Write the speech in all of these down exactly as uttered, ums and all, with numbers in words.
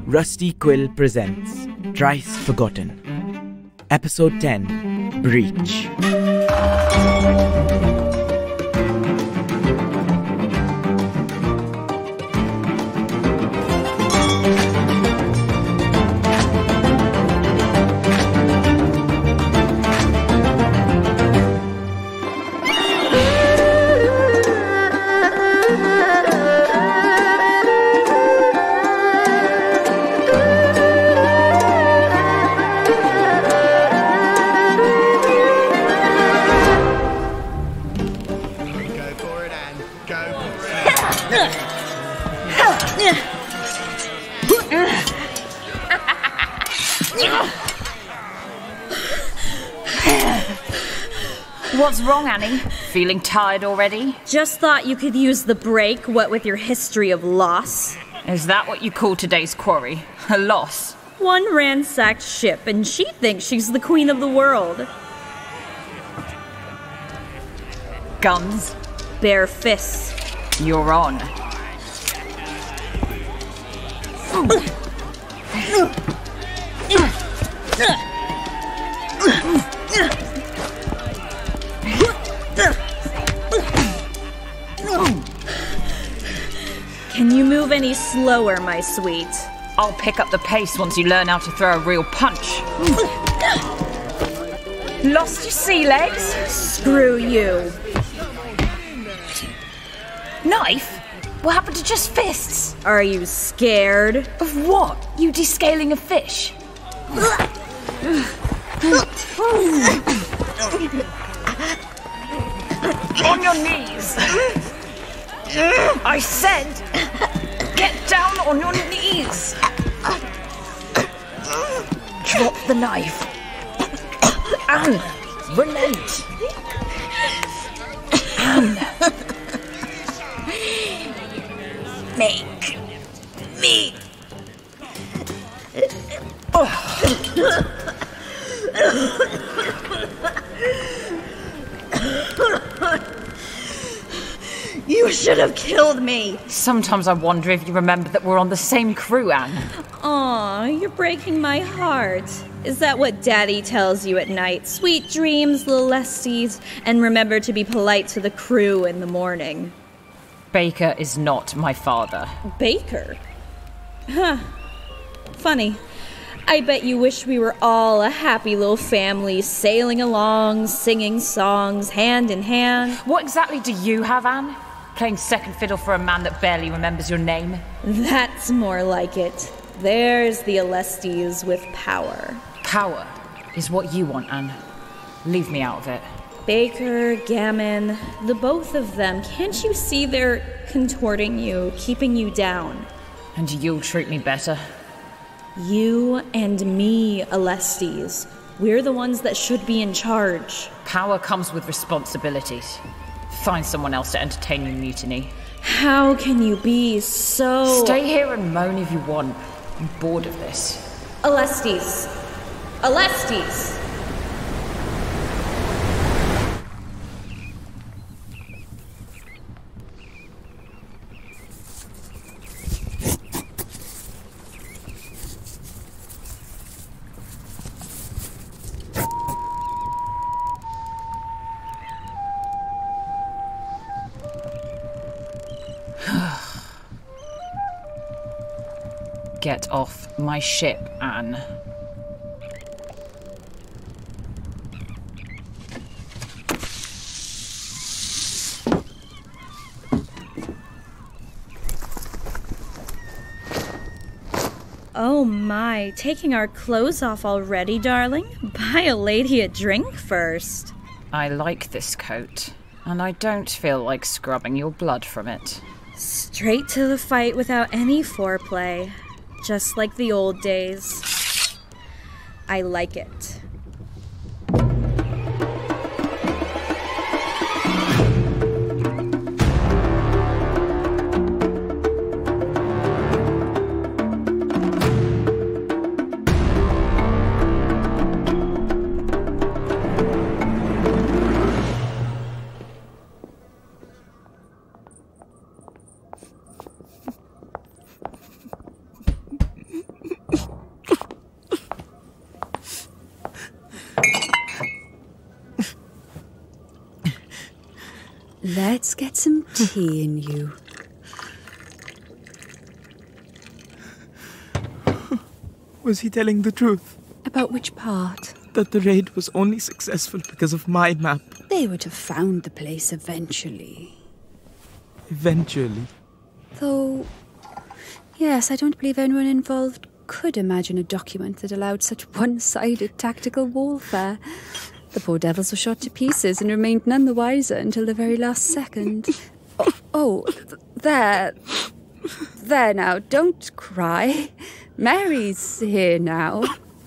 Rusty Quill presents Thrice Forgotten. Episode ten, Breach. What's wrong, Annie? Feeling tired already? Just thought you could use the break, what with your history of loss. Is that what you call today's quarry? A loss? One ransacked ship, and she thinks she's the queen of the world. Guns? Bare fists. You're on. Can you move any slower, my sweet? I'll pick up the pace once you learn how to throw a real punch. Lost your sea legs? Screw you. Knife? What happened to just fists? Are you scared? Of what? You descaling a fish? On your knees. I said, get down on your knees. Drop the knife. Anne, relent. Anne. Make me. You should have killed me. Sometimes I wonder if you remember that we're on the same crew, Anne. Aw, you're breaking my heart. Is that what Daddy tells you at night? Sweet dreams, little Lesties, and remember to be polite to the crew in the morning. Baker is not my father. Baker? Huh. Funny. I bet you wish we were all a happy little family, sailing along, singing songs, hand in hand. What exactly do you have, Anne? Playing second fiddle for a man that barely remembers your name? That's more like it. There's the Alestes with power. Power is what you want, Anne. Leave me out of it. Baker, Gammon, the both of them. Can't you see they're contorting you, keeping you down? And you'll treat me better? You and me, Alestes. We're the ones that should be in charge. Power comes with responsibilities. Find someone else to entertain your mutiny. How can you be so... Stay here and moan if you want. I'm bored of this. Alestes. Alestes! Get off my ship, Anne. Oh my, taking our clothes off already, darling? Buy a lady a drink first. I like this coat, and I don't feel like scrubbing your blood from it. Straight to the fight without any foreplay. Just like the old days. I like it. Let's get some tea in you. Was he telling the truth? About which part? That the raid was only successful because of my map. They would have found the place eventually. Eventually. Though, yes, I don't believe anyone involved could imagine a document that allowed such one-sided tactical warfare. The poor devils were shot to pieces and remained none the wiser until the very last second. Oh, oh th- there. There now, don't cry. Mary's here now.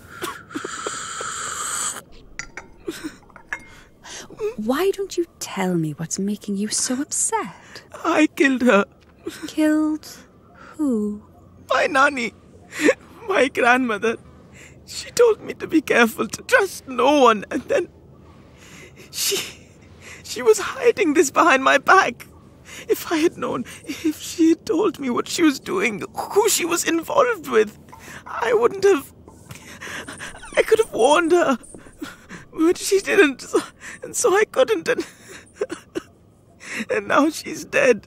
Why don't you tell me what's making you so upset? I killed her. Killed who? My nanny. My grandmother. She told me to be careful, to trust no one, and then she she was hiding this behind my back. If I had known, if she had told me what she was doing, who she was involved with, I wouldn't have... I could have warned her. But she didn't, so, and so I couldn't, and, and now she's dead.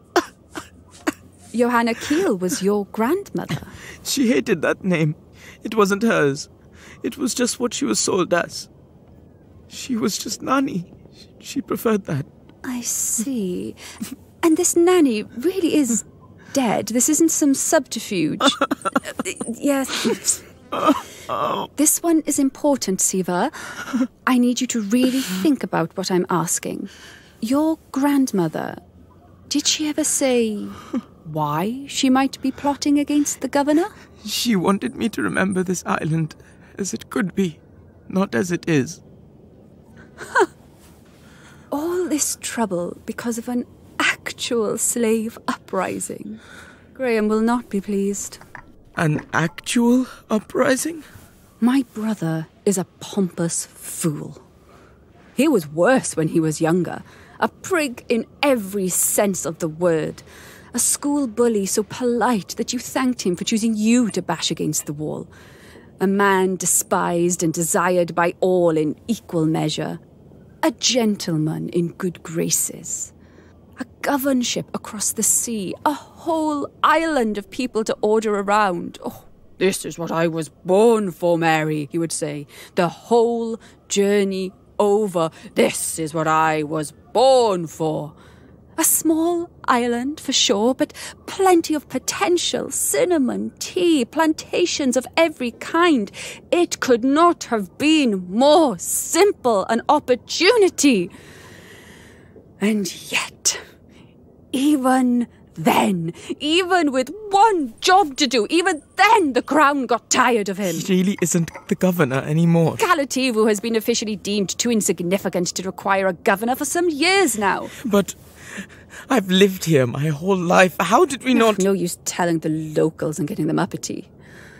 Johanna Kiel was your grandmother. She hated that name. It wasn't hers. It was just what she was sold as. She was just nanny. She preferred that. I see. And this nanny really is dead. This isn't some subterfuge. Yes. This one is important, Siva. I need you to really think about what I'm asking. Your grandmother, did she ever say why she might be plotting against the governor? She wanted me to remember this island as it could be, not as it is. All this trouble because of an actual slave uprising. Graham will not be pleased. An actual uprising? My brother is a pompous fool. He was worse when he was younger. A prig in every sense of the word. A school bully so polite that you thanked him for choosing you to bash against the wall. A man despised and desired by all in equal measure. A gentleman in good graces. A governorship across the sea. A whole island of people to order around. Oh, this is what I was born for, Mary, he would say. The whole journey over. This is what I was born for. A small island, for sure, but plenty of potential. Cinnamon, tea, plantations of every kind. It could not have been more simple an opportunity. And yet, even then, even with one job to do, even then the crown got tired of him. He really isn't the governor anymore. Kalativu has been officially deemed too insignificant to require a governor for some years now. But I've lived here my whole life. How did we not... No use telling the locals and getting them uppity.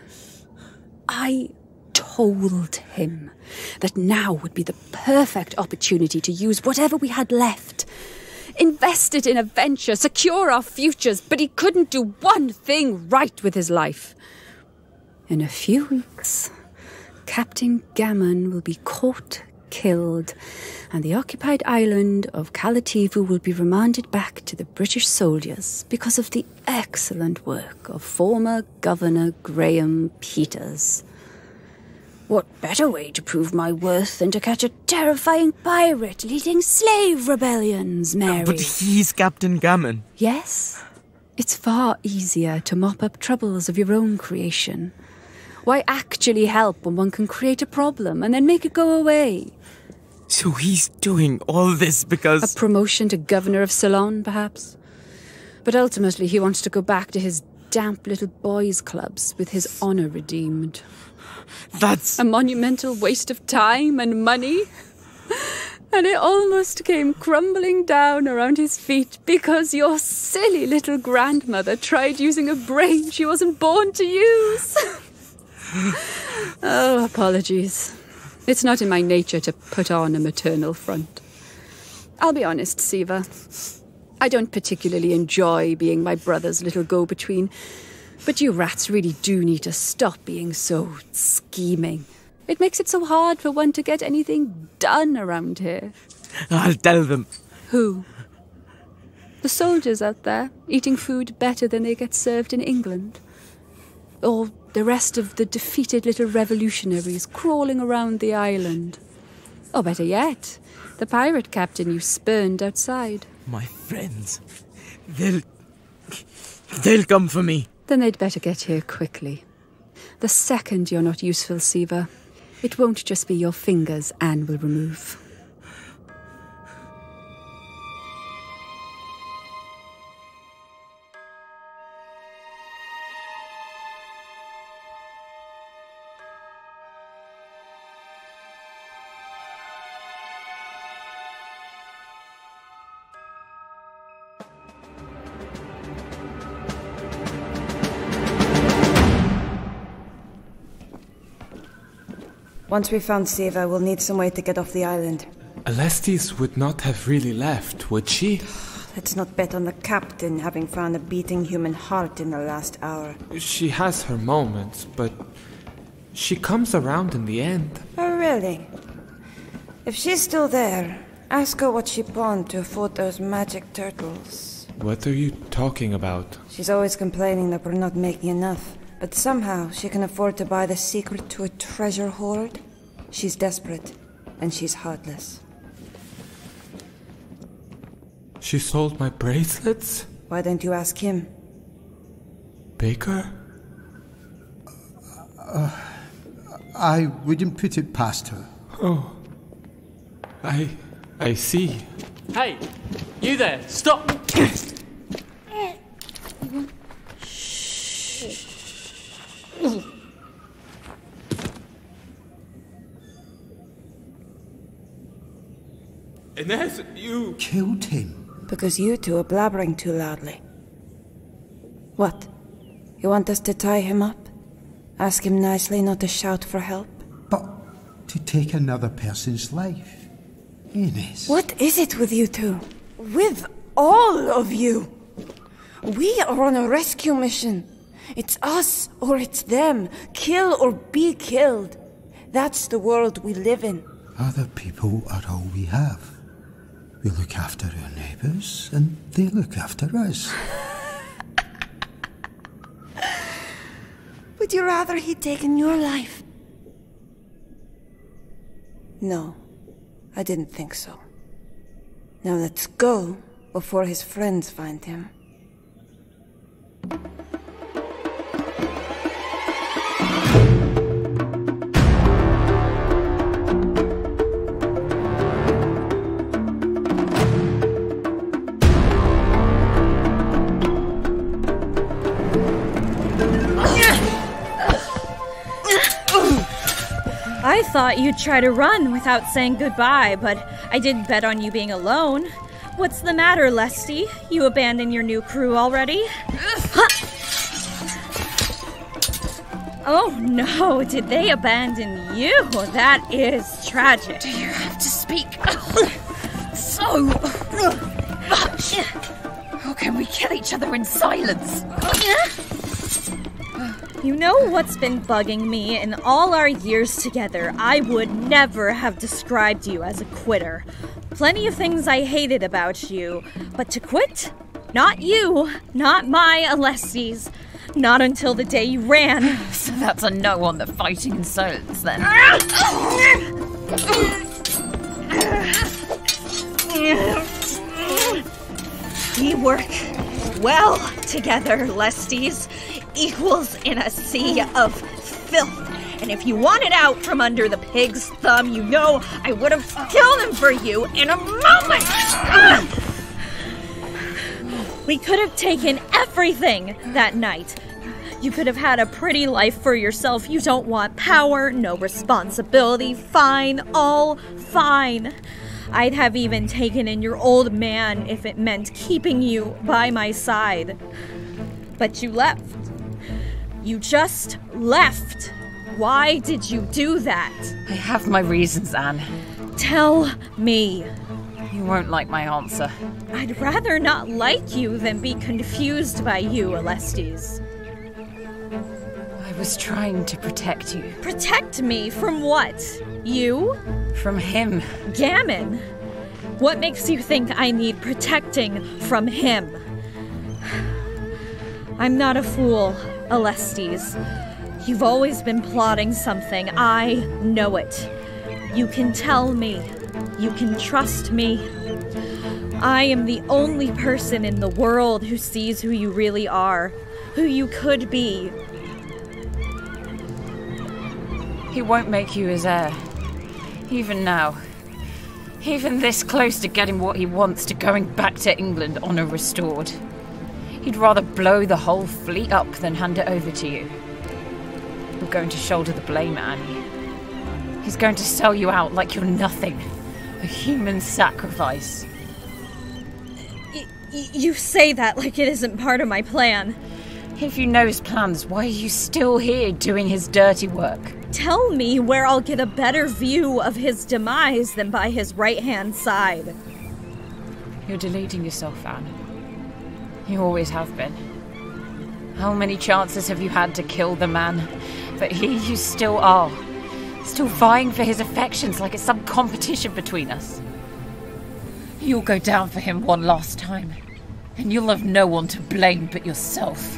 I told him that now would be the perfect opportunity to use whatever we had left. Invest it in a venture, secure our futures, but he couldn't do one thing right with his life. In a few weeks, Captain Gammon will be caught, killed, and the occupied island of Kalativu will be remanded back to the British soldiers because of the excellent work of former Governor Graham Peters. What better way to prove my worth than to catch a terrifying pirate leading slave rebellions, Mary? But he's Captain Gammon. Yes. It's far easier to mop up troubles of your own creation. Why actually help when one can create a problem and then make it go away? So he's doing all this because... A promotion to Governor of Ceylon, perhaps? But ultimately he wants to go back to his damp little boys' clubs with his honour redeemed. That's... A monumental waste of time and money. And it almost came crumbling down around his feet because your silly little grandmother tried using a brain she wasn't born to use. Oh, apologies. It's not in my nature to put on a maternal front. I'll be honest, Siva. I don't particularly enjoy being my brother's little go-between. But you rats really do need to stop being so scheming. It makes it so hard for one to get anything done around here. I'll tell them. Who? The soldiers out there, eating food better than they get served in England. Or the rest of the defeated little revolutionaries crawling around the island. Or better yet, the pirate captain you spurned outside. My friends. They'll... They'll come for me. Then they'd better get here quickly. The second you're not useful, Siva, it won't just be your fingers Anne will remove. Once we've found Siva, we'll need some way to get off the island. Alestis would not have really left, would she? Let's not bet on the captain having found a beating human heart in the last hour. She has her moments, but she comes around in the end. Oh, really? If she's still there, ask her what she pawned to afford those magic turtles. What are you talking about? She's always complaining that we're not making enough. But somehow she can afford to buy the secret to a treasure hoard. She's desperate, and she's heartless. She sold my bracelets? Why don't you ask him? Baker? Uh, I wouldn't put it past her. Oh. I... I see. Hey! You there! Stop! Inez, you... Killed him. Because you two are blabbering too loudly. What? You want us to tie him up? Ask him nicely not to shout for help? But to take another person's life. Inez. What is it with you two? With all of you? We are on a rescue mission. It's us or it's them. Kill or be killed. That's the world we live in. Other people are all we have. We look after our neighbours, and they look after us. Would you rather he'd taken your life? No, I didn't think so. Now let's go before his friends find him. I thought you'd try to run without saying goodbye, but I didn't bet on you being alone. What's the matter, Lesty? You abandoned your new crew already? Oh no, did they abandon you? That is tragic. Do you have to speak so much? How can we kill each other in silence? You know what's been bugging me in all our years together? I would never have described you as a quitter. Plenty of things I hated about you, but to quit? Not you, not my Alestis. Not until the day you ran. So that's a no on the fighting in silence then. We work well together, Lesties. Equals in a sea of filth. And if you wanted out from under the pig's thumb, you know I would have killed him for you in a moment. We could have taken everything that night. You could have had a pretty life for yourself. You don't want power, no responsibility. Fine, all fine. I'd have even taken in your old man if it meant keeping you by my side. But you left. You just left. Why did you do that? I have my reasons, Anne. Tell me. You won't like my answer. I'd rather not like you than be confused by you, Alestis. I was trying to protect you. Protect me from what? You? From him. Gammon. What makes you think I need protecting from him? I'm not a fool, Alestes. You've always been plotting something. I know it. You can tell me. You can trust me. I am the only person in the world who sees who you really are, who you could be. He won't make you his heir. Even now. Even this close to getting what he wants, to going back to England, honour restored. He'd rather blow the whole fleet up than hand it over to you. You're going to shoulder the blame, Annie. He's going to sell you out like you're nothing. A human sacrifice. Y- y- you say that like it isn't part of my plan. If you know his plans, why are you still here doing his dirty work? Tell me where I'll get a better view of his demise than by his right-hand side. You're deluding yourself, Anne. You always have been. How many chances have you had to kill the man? But here you still are. Still vying for his affections like it's some competition between us. You'll go down for him one last time, and you'll have no one to blame but yourself.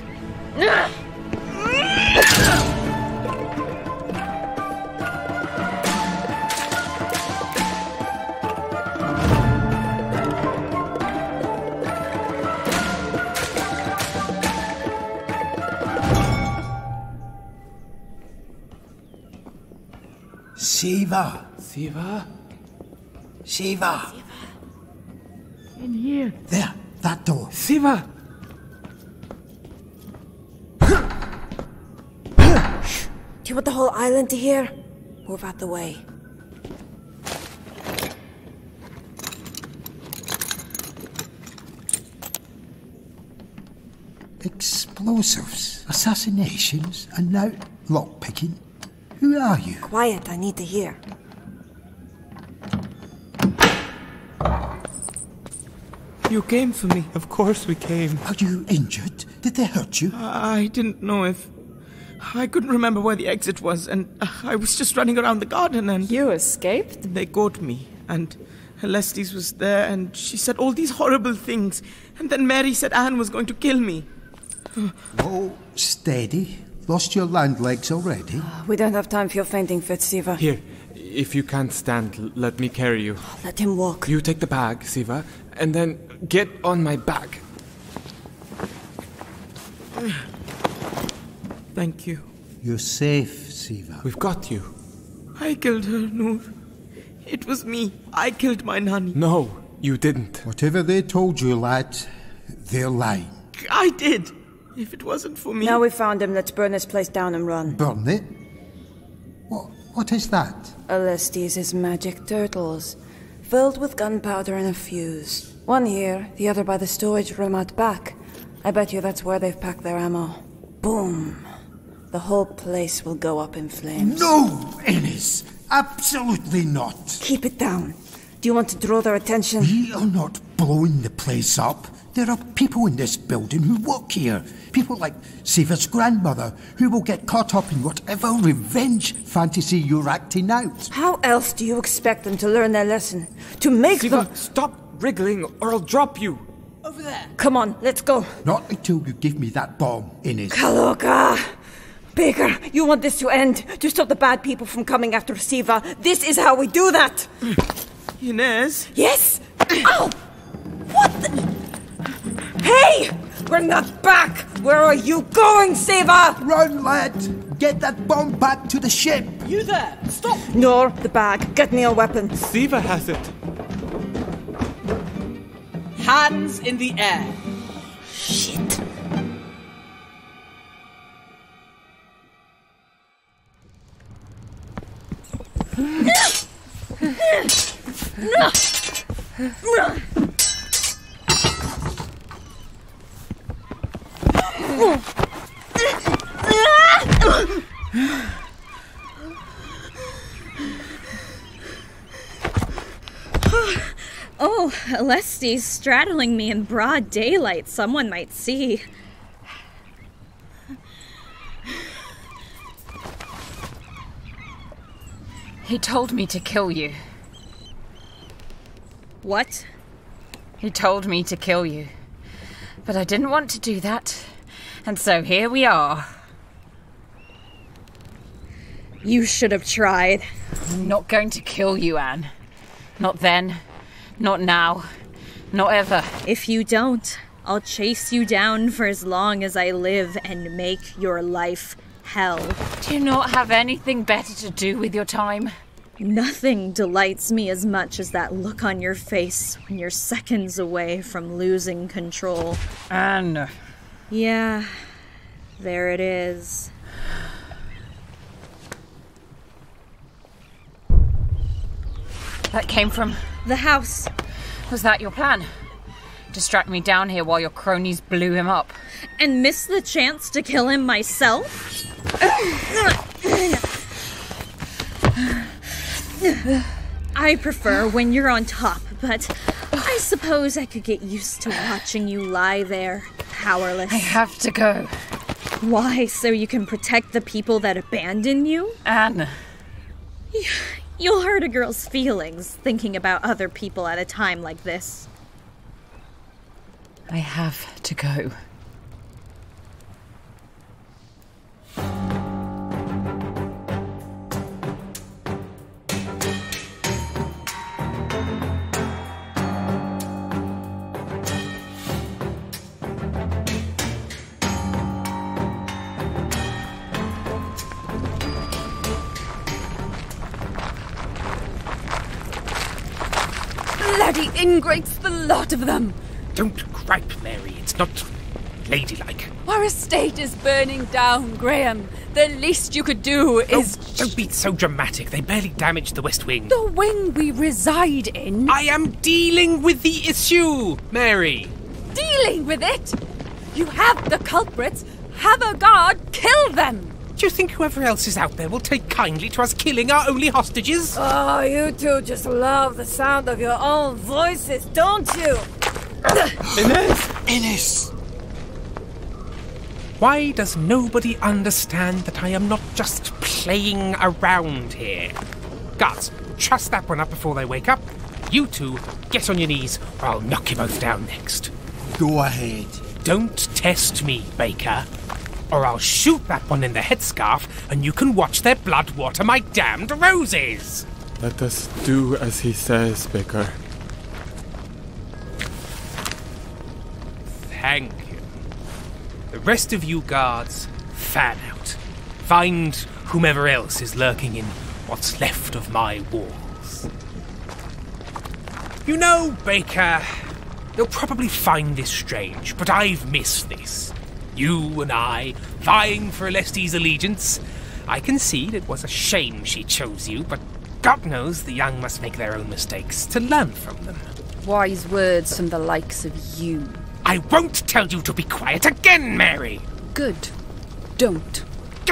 Siva! Siva? Siva! In here. There, that door. Siva! Do you want the whole island to hear? Move out the way. Explosives, assassinations, and now lockpicking. Who are you? Quiet, I need to hear. You came for me. Of course we came. Are you injured? Did they hurt you? I didn't know if... I couldn't remember where the exit was, and I was just running around the garden and... You escaped? They caught me, and Alestes was there, and she said all these horrible things, and then Mary said Anne was going to kill me. Oh, steady. Lost your land legs already? We don't have time for your fainting fit, Siva. Here, if you can't stand, l- let me carry you. Let him walk. You take the bag, Siva, and then get on my back. Thank you. You're safe, Siva. We've got you. I killed her, Noor. It was me. I killed my nanny. No, you didn't. Whatever they told you, lad, they're lying. I did. If it wasn't for me... Now we found him, let's burn this place down and run. Burn it? What, what is that? Alestes' magic turtles, filled with gunpowder and a fuse. One here, the other by the storage room out back. I bet you that's where they've packed their ammo. Boom. The whole place will go up in flames. No, Ennis! Absolutely not! Keep it down. Do you want to draw their attention? We are not blowing the place up. There are people in this building who work here. People like Siva's grandmother, who will get caught up in whatever revenge fantasy you're acting out. How else do you expect them to learn their lesson? To make Siva, them... stop wriggling or I'll drop you. Over there. Come on, let's go. Not until you give me that bomb, Inez. Kaloka! Baker, you want this to end? To stop the bad people from coming after Siva? This is how we do that! Inez? Yes? Ow! What the... Hey! Bring that back! Where are you going, Siva? Run, lad! Get that bomb back to the ship! You there! Stop! Nor the bag. Get me a weapon. Siva has it. Hands in the air. Shit. Oh, Alestes straddling me in broad daylight. Someone might see. He told me to kill you. What? He told me to kill you. But I didn't want to do that. And so here we are. You should have tried. I'm not going to kill you, Anne. Not then. Not now. Not ever. If you don't, I'll chase you down for as long as I live and make your life hell. Do you not have anything better to do with your time? Nothing delights me as much as that look on your face when you're seconds away from losing control. Anne. Yeah, there it is. That came from... the house. Was that your plan? Distract me down here while your cronies blew him up? And miss the chance to kill him myself? I prefer when you're on top, but I suppose I could get used to watching you lie there, powerless. I have to go. Why? So you can protect the people that abandon you? Anne. You'll hurt a girl's feelings thinking about other people at a time like this. I have to go. Bloody ingrates, the lot of them! Don't gripe, Mary. It's not ladylike. Our estate is burning down, Graham. The least you could do is... Oh, don't be so dramatic. They barely damaged the West Wing. The wing we reside in. I am dealing with the issue, Mary. Dealing with it? You have the culprits. Have a guard kill them. Do you think whoever else is out there will take kindly to us killing our only hostages? Oh, you two just love the sound of your own voices, don't you? Innes! Innes! Why does nobody understand that I am not just playing around here? Guards, truss that one up before they wake up. You two, get on your knees, or I'll knock you both down next. Go ahead. Don't test me, Baker, or I'll shoot that one in the headscarf and you can watch their blood water my damned roses! Let us do as he says, Baker. Thank you. The rest of you guards, fan out. Find whomever else is lurking in what's left of my walls. You know, Baker, they'll probably find this strange, but I've missed this. You and I, vying for Alesti's allegiance. I concede it was a shame she chose you, but God knows the young must make their own mistakes to learn from them. Wise words from the likes of you. I won't tell you to be quiet again, Mary! Good. Don't.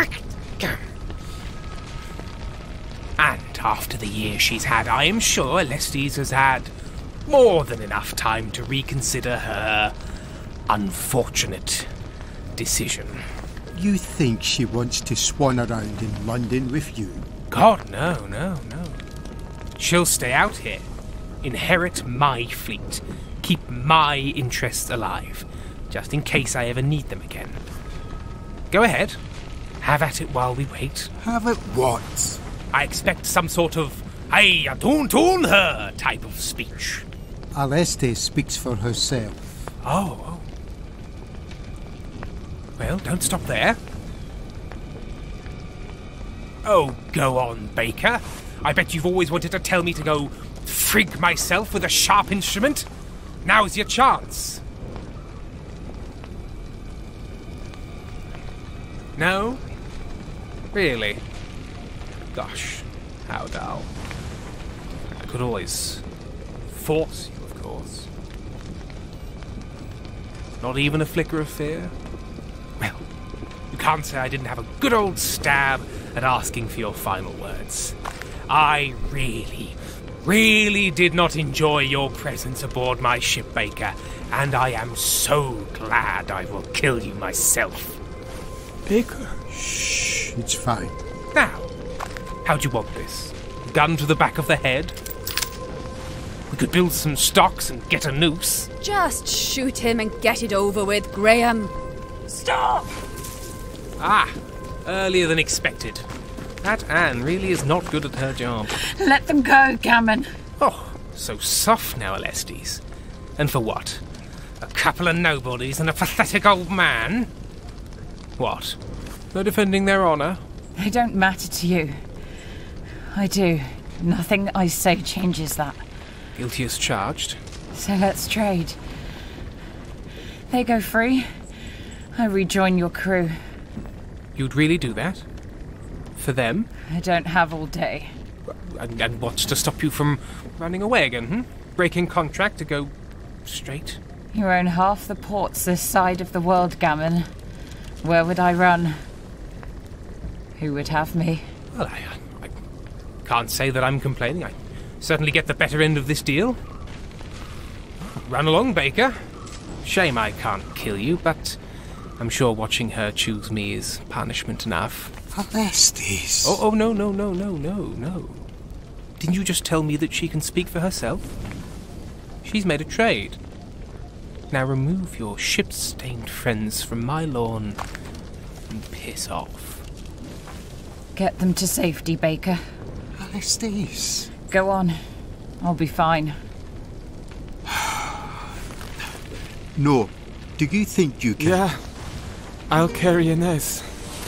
And after the year she's had, I am sure Alestes has had more than enough time to reconsider her unfortunate decision. You think she wants to swan around in London with you? God, no, no, no. She'll stay out here, inherit my fleet, keep my interests alive, just in case I ever need them again. Go ahead. Have at it while we wait. Have it what? I expect some sort of, "Hey, don't own her" type of speech. Aleste speaks for herself. Oh, oh. Well, don't stop there. Oh, go on, Baker. I bet you've always wanted to tell me to go frig myself with a sharp instrument. Now's your chance. No? Really? Gosh, how dull. I could always force you, of course. Not even a flicker of fear? Well, you can't say I didn't have a good old stab at asking for your final words. I really, really did not enjoy your presence aboard my ship, Baker, and I am so glad I will kill you myself. Baker. Shh, it's fine. Now, how'd you want this? Gun to the back of the head? We could build some stocks and get a noose. Just shoot him and get it over with, Graham. Stop! Ah, earlier than expected. That Anne really is not good at her job. Let them go, Gammon. Oh, so soft now, Alestes. And for what? A couple of nobodies and a pathetic old man? What? They're defending their honour? They don't matter to you. I do. Nothing I say changes that. Guilty as charged. So let's trade. They go free. I rejoin your crew. You'd really do that? For them? I don't have all day. And, and what's to stop you from running away again, hmm? Breaking contract to go straight? You own half the ports this side of the world, Gammon. Where would I run? Who would have me? Well, I, I can't say that I'm complaining. I certainly get the better end of this deal. Run along, Baker. Shame I can't kill you, but I'm sure watching her choose me is punishment enough. Alestes. Oh, oh, no, no, no, no, no, no. Didn't you just tell me that she can speak for herself? She's made a trade. Now remove your ship-stained friends from my lawn and piss off. Get them to safety, Baker. Alestes. Go on. I'll be fine. No. Do you think you can? Yeah. I'll carry Inez.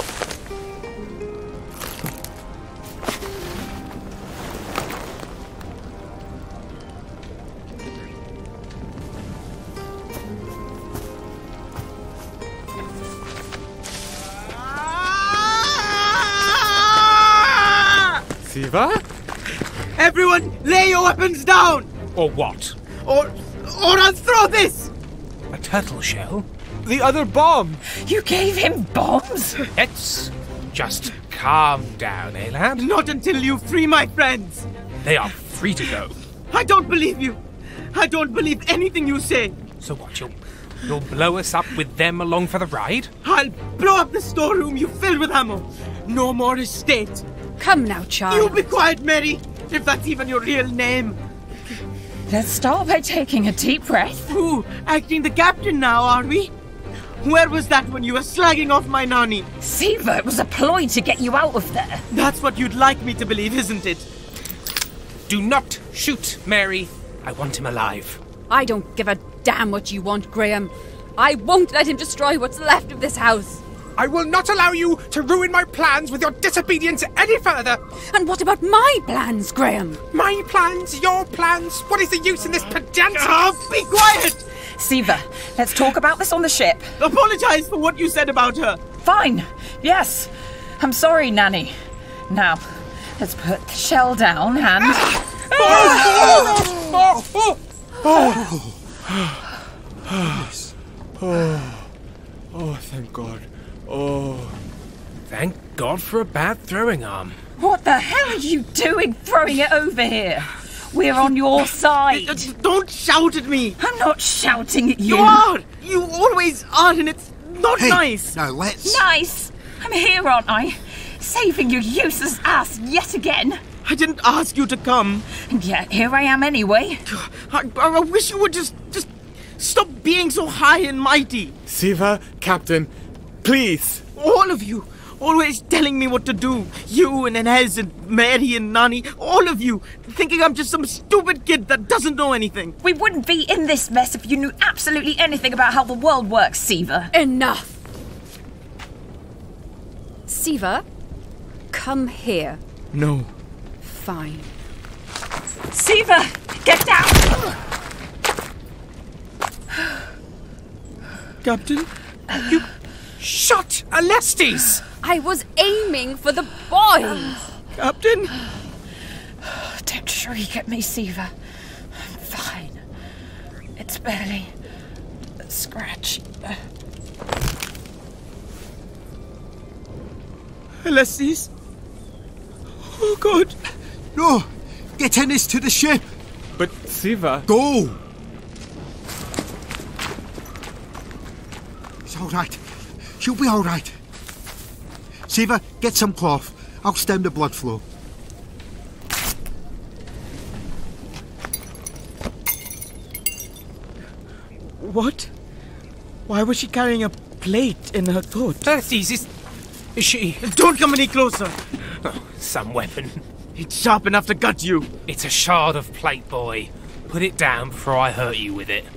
Siva? Everyone, lay your weapons down! Or what? Or, or I'll throw this! A turtle shell? The other bomb! You gave him bombs? Let's just calm down, eh, lad? Not until you free my friends! They are free to go. I don't believe you! I don't believe anything you say! So what, you'll, you'll blow us up with them along for the ride? I'll blow up the storeroom you filled with ammo! No more estate! Come now, child. You be quiet, Mary! If that's even your real name! Let's start by taking a deep breath. Ooh, acting the captain now, are we? Where was that when you were slagging off my nanny? Siva, it was a ploy to get you out of there. That's what you'd like me to believe, isn't it? Do not shoot, Mary. I want him alive. I don't give a damn what you want, Graham. I won't let him destroy what's left of this house. I will not allow you to ruin my plans with your disobedience any further. And what about my plans, Graham? My plans? Your plans? What is the use in this pedantic... Oh, be quiet! Siva, let's talk about this on the ship. Apologize for what you said about her. Fine. Yes. I'm sorry, Nanny. Now, let's put the shell down and... Oh! Oh! Oh! Oh! Oh, thank God. Oh. Thank God for a bad throwing arm. What the hell are you doing throwing it over here? We're on your side. Don't shout at me. I'm not shouting at you. You are. You always are, and it's not Hey, nice. now let's... Nice. I'm here, aren't I? Saving your useless ass yet again. I didn't ask you to come. And yet here I am anyway. I, I wish you would just, just stop being so high and mighty. Siva, Captain, please. All of you. Always telling me what to do. You and Inez and Mary and Nani. All of you. Thinking I'm just some stupid kid that doesn't know anything. We wouldn't be in this mess if you knew absolutely anything about how the world works, Siva. Enough! Siva, come here. No. Fine. Siva, get down! Captain? You shot Alestes! I was aiming for the boys! Captain? Don't shriek at me, Siva. I'm fine. It's barely a scratch. Alestes? Oh, God. No! Get Inez to the ship! But Siva... Go! It's all right. She'll be all right. Siva, get some cloth. I'll stem the blood flow. What? Why was she carrying a plate in her throat? Alestes, is... is she... Don't come any closer! Oh, some weapon. It's sharp enough to gut you. It's a shard of plate, boy. Put it down before I hurt you with it.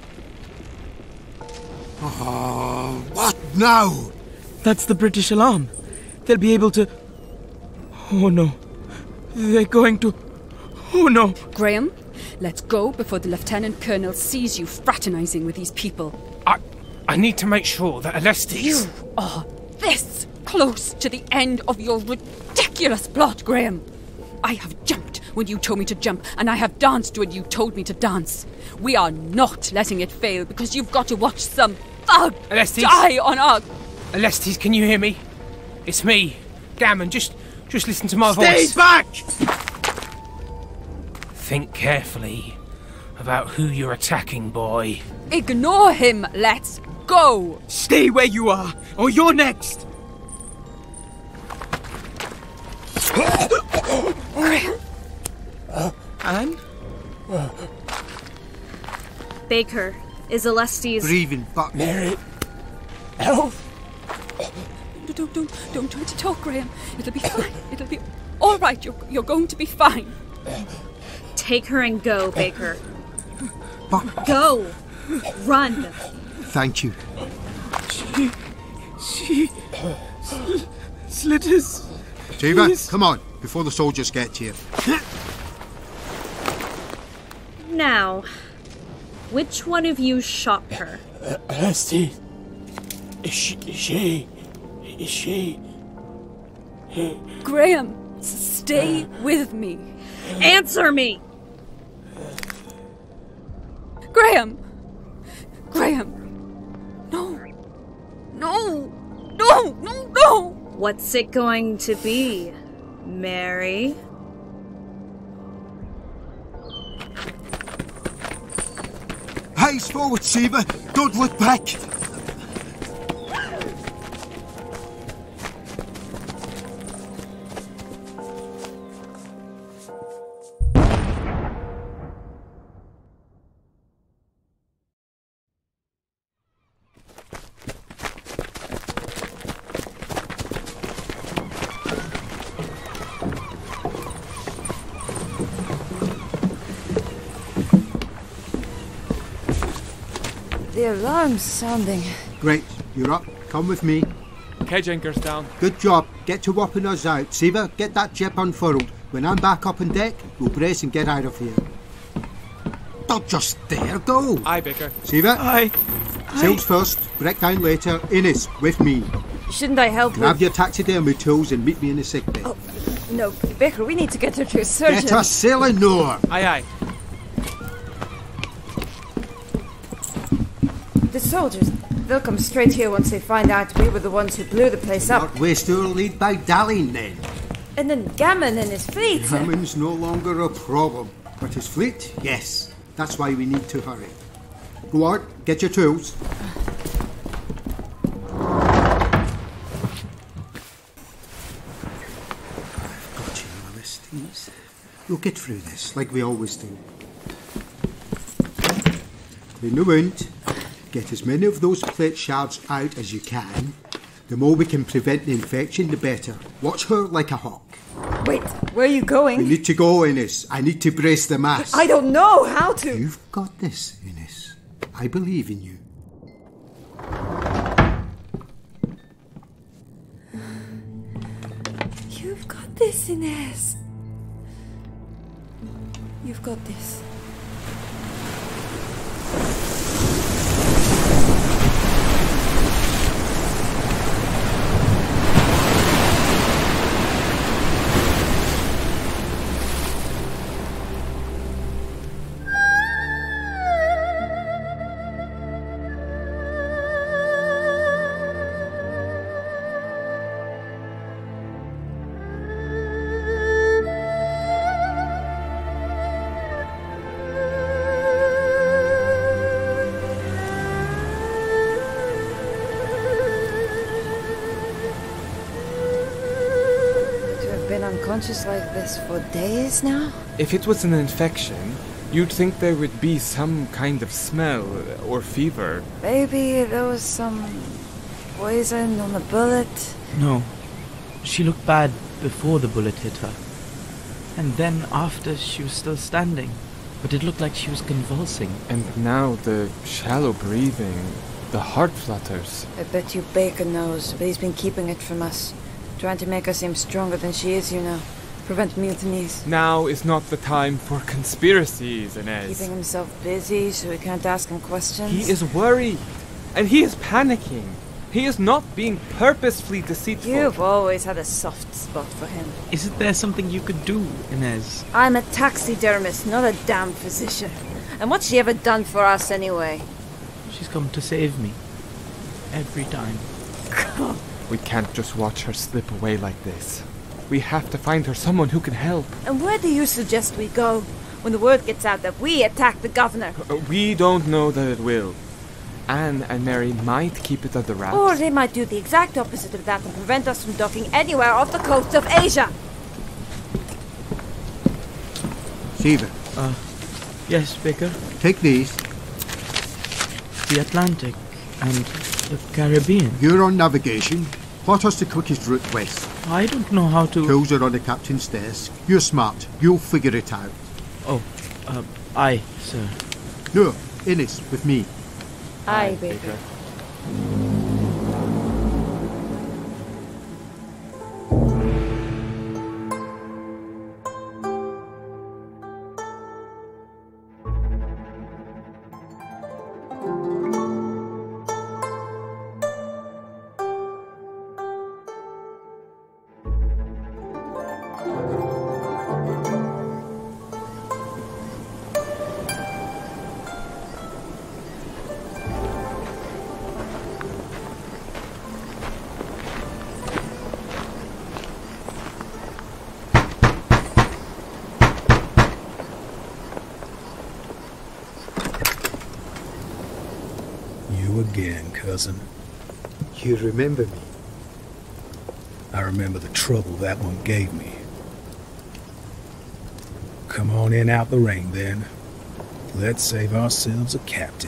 Oh, what now? That's the British alarm. They'll be able to... Oh no. They're going to... Oh no. Graham, let's go before the Lieutenant Colonel sees you fraternizing with these people. I... I need to make sure that Alestes... You are this close to the end of your ridiculous plot, Graham. I have jumped when you told me to jump, and I have danced when you told me to dance. We are not letting it fail because you've got to watch some thug Alestes? die on our... Alestes, can you hear me? It's me, Gammon. Just, just listen to my Stay voice. Stay back! Think carefully about who you're attacking, boy. Ignore him. Let's go. Stay where you are, or you're next. Anne? Baker, is Alestes... Breathing, but... Mary, help! Don't, don't, don't try to talk, Graham. It'll be fine. It'll be all right. You're, you're going to be fine. Take her and go, Baker. But... Go! Run! Thank you. She... She... Sl- slit his... Shiva, his... come on, before the soldiers get to you. Now, which one of you shot her? Uh, Alestes, is she... Is she... Is she... Graham, stay with me. Answer me! Graham! Graham! No! No! No! No! No! What's it going to be, Mary? Eyes forward, Shiva! Don't look back! The alarm's sounding. Great, you're up. Come with me. Cage anchor's down. Good job. Get to whopping us out. Shiva, get that jib unfurled. When I'm back up on deck, we'll brace and get out of here. Don't just there, go. Aye, Baker. Shiva? Aye. Sails first, breakdown later. Innes, with me. Shouldn't I help Grab with... your taxidermy tools and meet me in the sick bay. Oh, no, Baker, we need to get her to a surgeon. Get us sailing, Noah. Aye, aye. The soldiers, they'll come straight here once they find out we were the ones who blew the place up. Not waste our lead by dallying then. And then Gammon and his fleet. Gammon's no longer a problem, but his fleet, yes. That's why we need to hurry. Go on, get your tools. I've got you, Alestes. We'll get through this, like we always do. Clean the wound. Get as many of those plate shards out as you can. The more we can prevent the infection, the better. Watch her like a hawk. Wait, where are you going? We need to go, Innes. I need to brace the mast. I don't know how to. You've got this, Innes. I believe in you. You've got this, Innes. You've got this. Unconscious like this for days now? If it was an infection, You'd think there would be some kind of smell or fever. Maybe there was some poison on the bullet. No. She looked bad before the bullet hit her. And then after, she was still standing. But it looked like she was convulsing. And now the shallow breathing, the heart flutters. I bet you Bacon knows, but he's been keeping it from us. Trying to make her seem stronger than she is, you know. Prevent mutinies. Now is not the time for conspiracies, Inez. Keeping himself busy so we can't ask him questions. He is worried. And he is panicking. He is not being purposefully deceitful. You've always had a soft spot for him. Isn't there something you could do, Inez? I'm a taxidermist, not a damn physician. And what's she ever done for us anyway? She's come to save me. Every time. We can't just watch her slip away like this. We have to find her someone who can help. And where do you suggest we go when the word gets out that we attacked the governor? Uh, we don't know that it will. Anne and Mary might keep it under wraps. Or they might do the exact opposite of that and prevent us from docking anywhere off the coast of Asia. Seaver. Uh, yes, Baker? Take these. The Atlantic and the Caribbean. You're on navigation. Plot us the quickest route west. I don't know how to... Tools are on the captain's desk. You're smart. You'll figure it out. Oh, uh, aye, sir. No, Innes, with me. Aye, Baker. Again, cousin. You remember me? I remember the trouble that one gave me. Come on in out the rain, then. Let's save ourselves a captain.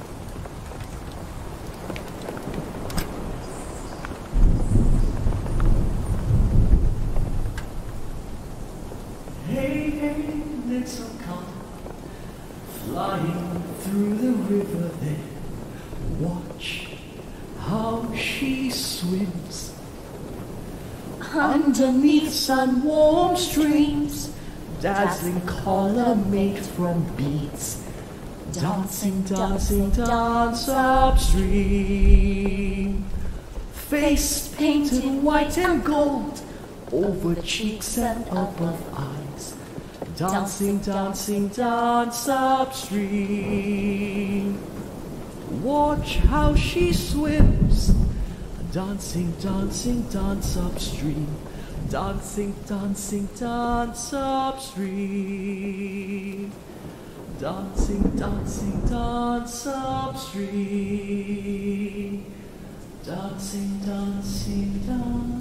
Hey, hey, little calm, flying through the river there. Watch how she swims underneath sun-warm streams, dazzling color made from beads, dancing, dancing, dance upstream. Face painted white and gold over cheeks and above eyes, dancing, dancing, dance upstream. Watch how she swims, dancing, dancing, dance upstream, dancing, dancing, dance upstream, dancing, dancing, dance upstream, dancing, dancing, dance.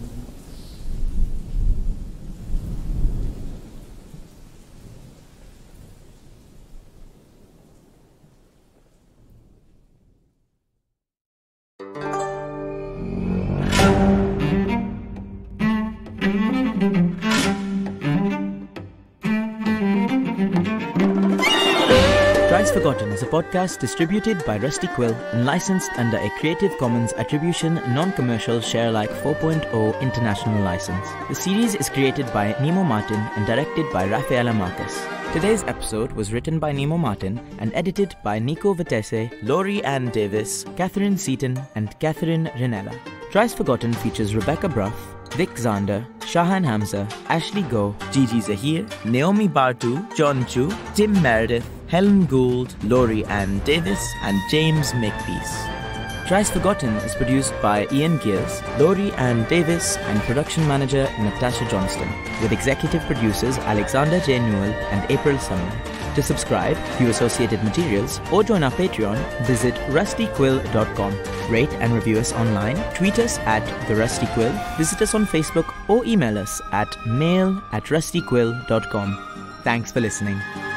Thrice Forgotten is a podcast distributed by Rusty Quill and licensed under a Creative Commons Attribution Non-Commercial Share-alike four point oh International License. The series is created by Nemo Martin and directed by Rafaela Marcus. Today's episode was written by Nemo Martin and edited by Nico Vitesse, Laurie Ann Davis, Catherine Seaton, and Catherine Rinella. Thrice Forgotten features Rebecca Bruff, Vic Zander, Shahan Hamza, Ashley Goh, Gigi Zahir, Naomi Bartu, John Chu, Tim Meredith, Helen Gould, Laurie Ann Davis, and James Makepeace. Thrice Forgotten is produced by Ian Gears, Laurie Ann Davis, and production manager Natasha Johnston, with executive producers Alexander J. Newell and April Sumner. To subscribe, view associated materials, or join our Patreon, visit rusty quill dot com. Rate and review us online, tweet us at The Rusty Quill, visit us on Facebook, or email us at mail at rusty quill dot com. Thanks for listening.